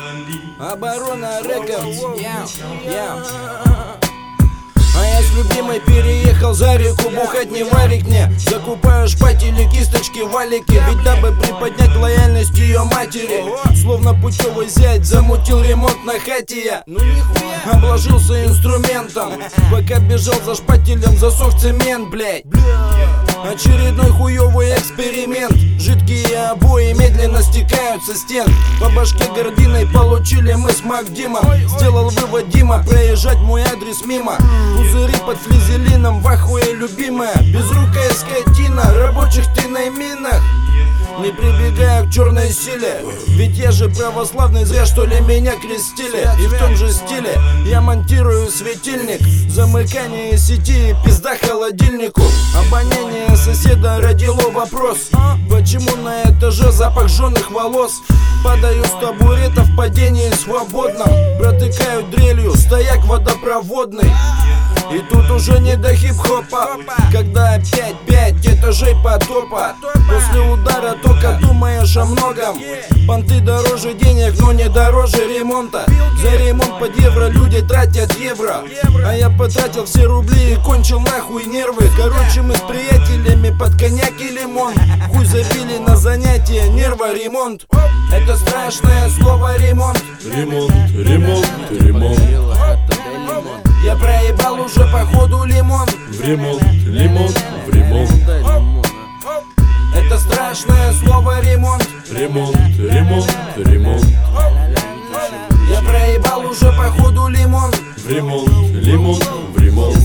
Оборона Рекордс. А я с любимой переехал за реку, бухать не варик мне. Закупаю шпатели, кисточки, валики, ведь дабы приподнять лояльность ее матери. Словно путевый зять замутил ремонт на хате я. Обложился инструментом, пока бежал за шпателем, засох цемент, блять. Очередной хуёвый эксперимент. Жидкие обои медленно стекают со стен. По башке гординой получили мы с Макдимом. Сделал вывод Дима, проезжать мой адрес мимо. Пузыри под флизелином, в ахуе любимая. Безрукая скотина, рабочих ты на минах. Не прибегаю к черной силе, ведь я же православный, зря что ли меня крестили. И в том же стиле я монтирую светильник. Замыкание сети и пизда холодильнику. Обоняние соседа родило вопрос: почему на этаже запах жженых волос? Падаю с табурета в падении свободном. Протыкаю дрелью стояк водопроводный. И тут уже не до хип-хопа, когда опять 5 этажей потопа. После удара только думаешь о многом. Понты дороже денег, но не дороже ремонта. За ремонт под евро люди тратят евро, а я потратил все рубли и кончил нахуй нервы. Короче, мы с приятелями под коньяк и лимон. Хуй забили на занятия, нерворемонт. Это страшное слово ремонт. Ремонт, ремонт, ремонт. Я проебал уже походу лимон. В ремонт, лимон, в ремонт. Это страшное слово ремонт. Ремонт, ремонт, ремонт. Я проебал уже походу лимон. В ремонт, лимон, в ремонт.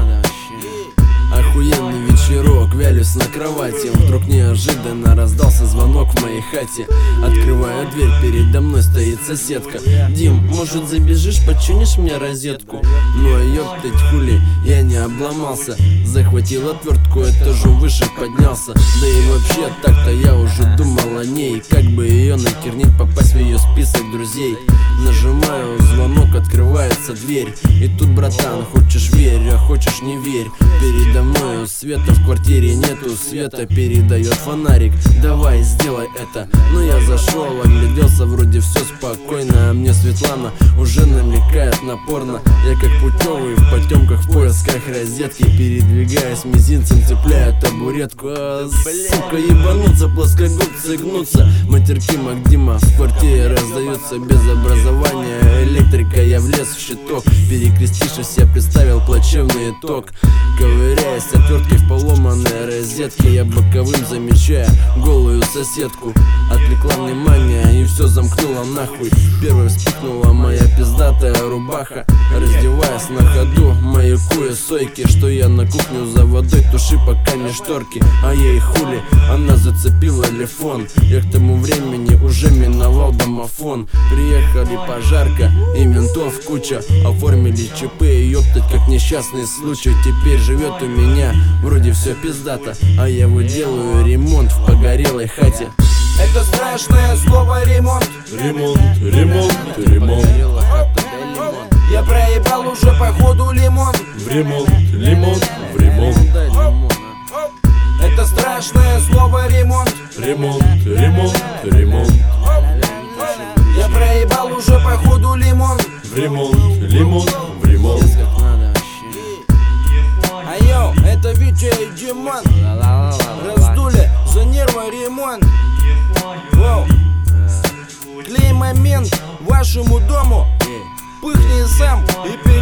Охуенный вечерок, вялюсь на кровати. Вдруг неожиданно раздался звонок в моей хате. Открываю дверь, передо мной стоит соседка. Дим, может забежишь, починишь мне розетку? Ну а ёптать хули, я не обломался. Захватил отвертку, этажом выше поднялся. Да и вообще так-то я уже думал о ней. Как бы ее накернить, попасть в ее список друзей. Нажимаю звонок, открывается дверь. И тут, братан, хочешь верь, а хочешь не верь. Передо мною света в квартире нету. Света передает фонарик. Давай, сделай это. Но я зашел, огляделся, вроде все спокойно. А мне Светлана уже намекает на порно. Я как путевый в потемках в поисках розетки. Передвигаясь мизинцем, цепляю табуретку. Сука, ебануться, плоскогубцы гнутся. Матерки Макдима в квартире раздаются без образования. Электрика, я влез в щиток. Перекрестившись, я представил плачевный итог. Ковыряясь отверткой в поломанной розетке, я боковым замечаю голую соседку. Отвлекла внимание и все замкнула нахуй. Первой вспыхнула моя пиздатая рубаха. Раздеваясь на ходу, маякуя сойки, что я на кухню за водой, туши пока не шторки. А ей хули, она зацепила лифон. Я к тому времени уже миновал домофон. Приехали пожарка и ментов куча. Оформили ЧП и ёптать как несчастный случай. Теперь живет у меня вроде все пиздато, а я выделаю ремонт в погорелой хате. Это страшное слово ремонт. Ремонт, ремонт, ремонт. Я проебал уже походу лимон. В ремонт, лимонт, в ремонт. Это страшное слово ремонт. Ремонт, ремонт, ремонт. Я проебал уже походу лимон. В ремонт, лимонт, в ремонт. А йоу, это Витя и Диман. Раздули за нерворемонт. Воу. Клей момент вашему дому. Пыхни сам и